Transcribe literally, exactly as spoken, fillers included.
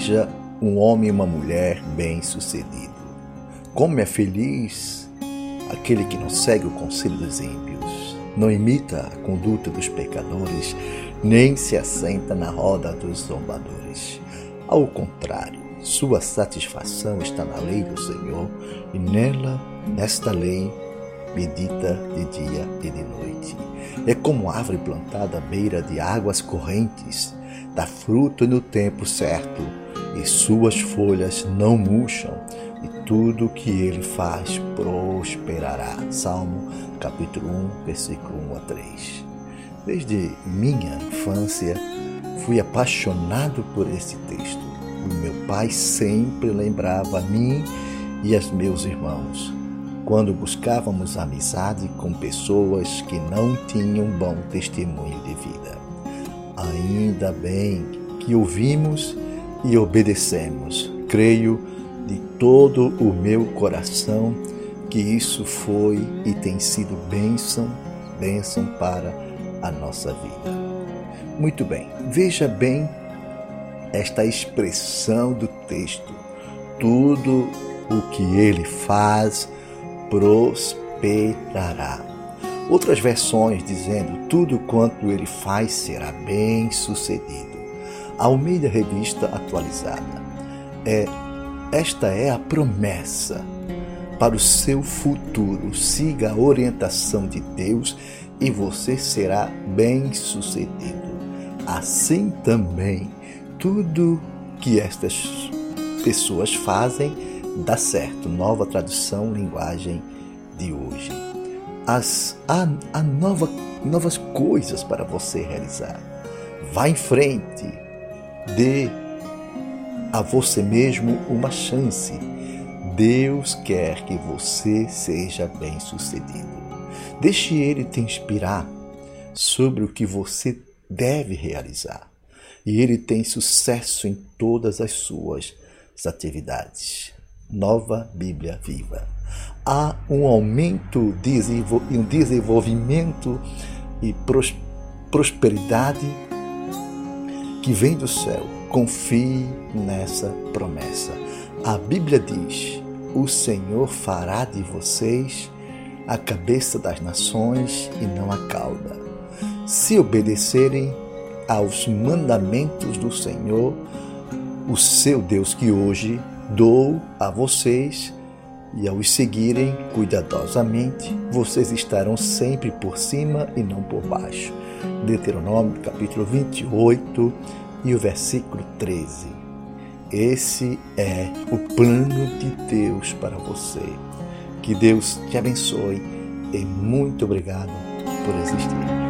Seja um homem e uma mulher bem-sucedido. Como é feliz aquele que não segue o conselho dos ímpios, não imita a conduta dos pecadores, nem se assenta na roda dos zombadores. Ao contrário, sua satisfação está na lei do Senhor, e nela, nesta lei, medita de dia e de noite. É como árvore plantada à beira de águas correntes, dá fruto no tempo certo, e suas folhas não murcham, e tudo que ele faz prosperará. Salmo capítulo um, versículo um a três. Desde minha infância, fui apaixonado por esse texto. O meu pai sempre lembrava a mim e aos meus irmãos, quando buscávamos amizade com pessoas que não tinham bom testemunho de vida. Ainda bem que ouvimos e obedecemos. Creio de todo o meu coração que isso foi e tem sido bênção, bênção para a nossa vida. Muito bem, veja bem esta expressão do texto. Tudo o que ele faz prosperará. Outras versões dizendo tudo quanto ele faz será bem sucedido. Almeida Revista Atualizada. É, esta é a promessa para o seu futuro. Siga a orientação de Deus e você será bem sucedido. Assim também, tudo que estas pessoas fazem dá certo. Nova tradução, linguagem de hoje. As, há há nova, novas coisas para você realizar. Vá em frente. Dê a você mesmo uma chance. Deus quer que você seja bem-sucedido. Deixe Ele te inspirar sobre o que você deve realizar. E Ele tem sucesso em todas as suas atividades. Nova Bíblia Viva. Há um aumento e um desenvolvimento e prosperidade que vem do céu. Confie nessa promessa. A Bíblia diz: o Senhor fará de vocês a cabeça das nações e não a cauda. Se obedecerem aos mandamentos do Senhor, o seu Deus, que hoje dou a vocês, e ao os seguirem cuidadosamente, vocês estarão sempre por cima e não por baixo. Deuteronômio capítulo vinte e oito e o versículo treze. Esse é o plano de Deus para você. Que Deus te abençoe e muito obrigado por existir.